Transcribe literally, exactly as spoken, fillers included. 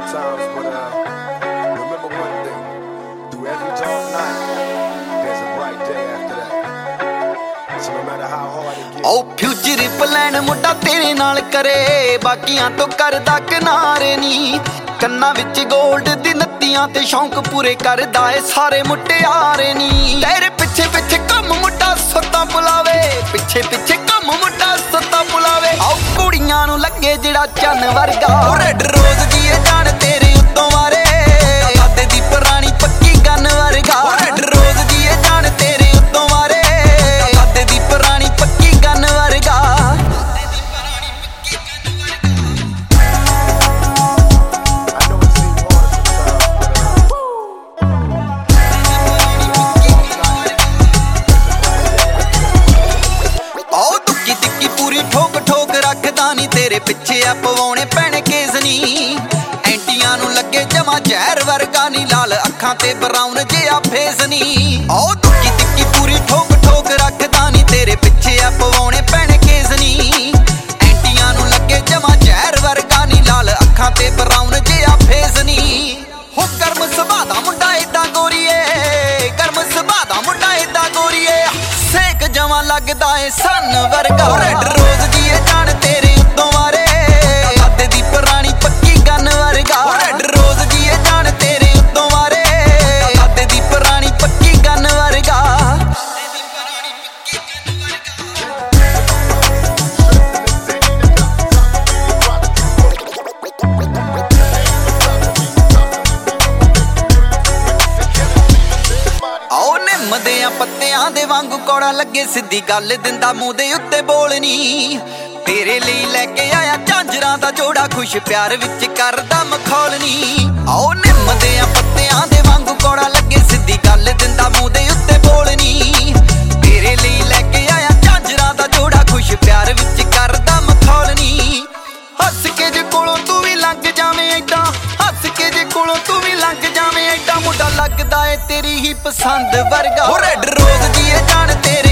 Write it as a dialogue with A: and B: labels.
A: sometimes, but uh, remember one thing: through every dark night, there's a bright day after that. So no matter how hard it gets.
B: Oh, future plan ਮੁੰਡਾ ਤੇਰੇ ਨਾਲ ਕਰੇ, ਬਾਕੀਆਂ ਤੋਂ ਕਰਦਾ ਕਿਨਾਰੇ ਨੀ। ਕੰਨਾਂ ਵਿੱਚ 골ਡ ਦੀ ਨੱਤੀਆਂ ਤੇ ਸ਼ੌਂਕ ਪੂਰੇ ਕਰਦਾ ਏ ਸਾਰੇ ਮੁਟਿਆਰੇ ਨੀ। ਤੇਰੇ ਪਿੱਛੇ ਪਿੱਛੇ ਕੰਮ ਮੁੰਡਾ ਸੁੱਤਾ ਬੁਲਾਵੇ, ਪਿੱਛੇ ਪਿੱਛੇ ਕੰਮ ਮੁੰਡਾ ਸੁੱਤਾ ਬੁਲਾਵੇ। ਆਓ ਕੁੜੀਆਂ ਨੂੰ ਲੱਗੇ ਜਿਹੜਾ ਚੰਨ ਵਰਗਾ, ਰੈਡ ਰੋਜ਼ ਦੀ ਇਹ ਜਾਣ ਤੇਰੇ ਉੱਤੋਂ ਵਾਰੇ, ਦਾਦੇ ਦੀ ਪੁਰਾਣੀ ਪੱਕੀ ਗੰਨ ਵਰਗਾ। ਰੈਡ ਰੋਜ਼ ਦੀ ਇਹ ਜਾਣ ਤੇਰੇ ਉੱਤੋਂ ਵਾਰੇ, ਦਾਦੇ ਦੀ ਪੁਰਾਣੀ ਪੱਕੀ ਗੰਨ ਵਰਗਾ। ਤੇਰੇ ਪਿੱਛੇ ਆ ਪਵਾਉਣੇ ਪੈਣੇ ਕੇਸ ਨੀ, ਐਂਟੀਆਂ ਨੂੰ ਲੱਗੇ ਜਮਾ ਜ਼ਹਿਰ ਵਰਗਾ ਨੀ, ਲਾਲ ਅੱਖਾਂ ਤੇ ਬਰਾਊਨ ਜਿਹਾ ਫੇਸ ਨੀ। ਆਓ ਦੁੱਕੀ ਤਿੱਕੀ ਪੂਰੀ ਠੋਕ ਠੋਕ ਰੱਖਦਾ ਨੀ, ਤੇਰੇ ਪਿੱਛੇ ਆ ਪਵਾਉਣੇ ਪੈਣੇ ਕੇਸ ਨੀ, ਐਂਟੀਆਂ ਨੂੰ ਲੱਗੇ ਜਮਾ ਜ਼ਹਿਰ ਵਰਗਾ ਨੀ, ਲਾਲ ਅੱਖਾਂ ਤੇ ਬਰਾਊਨ ਜਿਹਾ ਫੇਸ ਨੀ। ਹੋ ਗਰਮ ਸੁਭਾਅ ਦਾ ਮੁੰਡਾ ਏਦਾਂ ਗੋਰੀਏ, ਗਰਮ ਸੁਭਾਅ ਦਾ ਮੁੰਡਾ ਏਦਾਂ ਗੋਰੀਏ, ਸੇਕ ਜਮਾ ਲੱਗਦਾ ਏ ਸੰਨ ਵਰਗਾ। ਰੈਡ ਰੋਜ਼ ਦੀ ਇਹ ਜਾਣ ਤੇਰੇ ਉੱਤੋਂ ਵਾਰੇ, ਦਾਦੇ ਦੀ ਪੁਰਾਣੀ ਪੱਕੀ ਗੰਨ ਵਰਗਾ। ਰੈਡ ਰੋਜ਼ ਦੀ ਇਹ ਜਾਣ ਤੇਰੇ ਉੱਤੋਂ ਵਾਰੇ, ਦਾਦੇ ਦੀ ਪੁਰਾਣੀ ਪੱਕੀ ਗੰਨ ਵਰਗਾ। ਆਓ ਨਿੰਮ ਦੇ ਪੱਤਿਆਂ ਦੇ ਵਾਂਗੂ ਕੌੜਾ ਲੱਗੇ, ਸਿੱਧੀ ਗੱਲ ਦਿੰਦਾ ਮੂੰਹ ਦੇ ਉੱਤੇ ਬੋਲਣੀ। ਤੇਰੇ ਲਈ ਲੈ ਕੇ ਆਇਆ ਝਾਂਜਰਾਂ ਦਾ ਜੋੜਾ, ਖੁਸ਼ ਪਿਆਰ ਵਿੱਚ ਕਰਦਾ ਮਖੌਲ ਨੀ। ਆਓ ਨਿੰਮ ਦੇ ਪੱਤਿਆਂ ਦੇ ਵਾਂਗੂ ਕੌੜਾ ਲੱਗੇ, ਸਿੱਧੀ ਗੱਲ ਦਿੰਦਾ ਮੂੰਹ ਦੇ ਉੱਤੇ ਬੋਲਣੀ। ਤੇਰੇ ਲਈ ਲੈ ਕੇ ਆਇਆ ਝਾਂਜਰਾਂ ਦਾ ਜੋੜਾ, ਖੁਸ਼ ਪਿਆਰ ਵਿੱਚ ਕਰਦਾ ਮਖੌਲ ਨੀ। ਹੱਸ ਕੇ ਜੇ ਕੋਲੋਂ ਤੂੰ ਵੀ ਲੰਘ ਜਾਵੇਂ ਏਦਾਂ, ਹੱਸ ਕੇ ਜੇ ਕੋਲੋਂ ਤੂੰ ਵੀ ਲੰਘ ਜਾਵੇਂ ਏਦਾਂ, ਮੁੰਡਾ ਲੱਗਦਾ ਏ ਤੇਰੀ ਹੀ ਪਸੰਦ ਵਰਗਾ। ਰੈਡ ਰੋਜ਼ ਦੀ ਇਹ ਜਾਣ ਤੇਰੇ